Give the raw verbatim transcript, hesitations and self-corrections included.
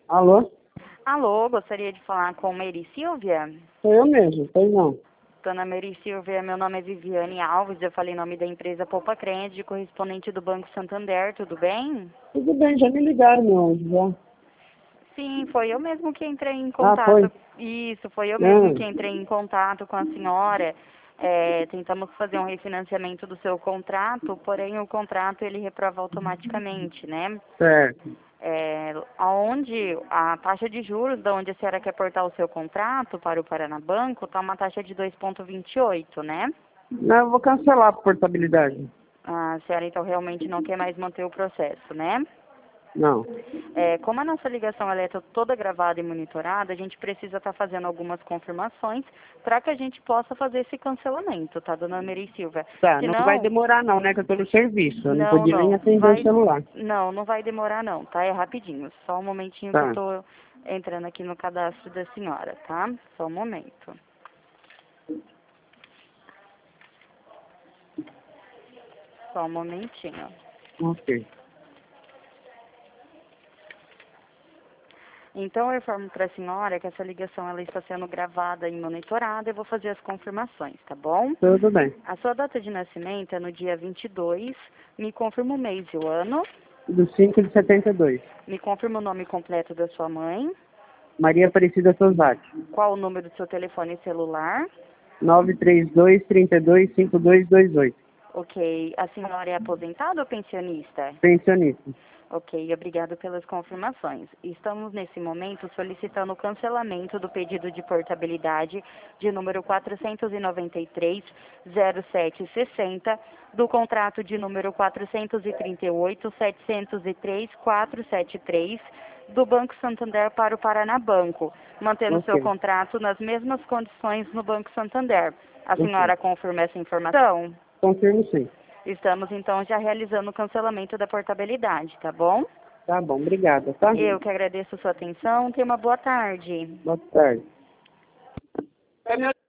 Alô? Alô, gostaria de falar com Mary Silvia? Sou eu mesmo, pois não. Dona Mary Silvia, meu nome é Viviane Alves, eu falei em nome da empresa Poupa Crédito, correspondente do Banco Santander, tudo bem? Tudo bem, já me ligaram, meu anjo, já. Sim, foi eu mesmo que entrei em Ah, foi? contato. Isso, foi eu mesmo que Ah, entrei em contato com a senhora. É, tentamos fazer um refinanciamento do seu contrato, porém o contrato ele reprova automaticamente, né? certo. É, aonde a taxa de juros, da onde a senhora quer portar o seu contrato para o Paranabanco, está uma taxa de dois vírgula vinte e oito, né? Não, eu vou cancelar a portabilidade. A senhora então realmente não quer mais manter o processo, né? Não. É, como a nossa ligação ela é to- toda gravada e monitorada, a gente precisa estar fazendo algumas confirmações para que a gente possa fazer esse cancelamento, tá, dona Mary Silva? Tá, Se não vai não, demorar não, né, que eu tô no serviço. Eu não não, podia nem não, atender o vai, celular. não, não vai demorar não, tá? É rapidinho, só um momentinho que eu Tá, tô entrando aqui no cadastro da senhora, tá? Só um momento. Só um momentinho. ok. Então, eu informo para a senhora que essa ligação ela está sendo gravada e monitorada. Eu vou fazer as confirmações, tá bom? Tudo bem. A sua data de nascimento é no dia vinte e dois. Me confirma o mês e o ano. Do cinco de setenta e dois. Me confirma o nome completo da sua mãe. Maria Aparecida Sozati. Qual o número do seu telefone celular? nove três dois, trinta e dois, cinquenta e dois vinte e oito. Ok. A senhora é aposentada ou pensionista? Pensionista. Ok, obrigado pelas confirmações. Estamos, nesse momento, solicitando o cancelamento do pedido de portabilidade de número quatrocentos e noventa e três, zero sete sessenta, do contrato de número quatrocentos e trinta e oito, setecentos e três, quatrocentos e setenta e três, do Banco Santander para o Paranabanco, mantendo seu Ok, contrato nas mesmas condições no Banco Santander. A ok. senhora confirma essa informação? Confirmo sim. Estamos, então, já realizando o cancelamento da portabilidade, tá bom? Tá bom, obrigada, tá? Eu que agradeço a sua atenção. Tenha uma boa tarde. Boa tarde.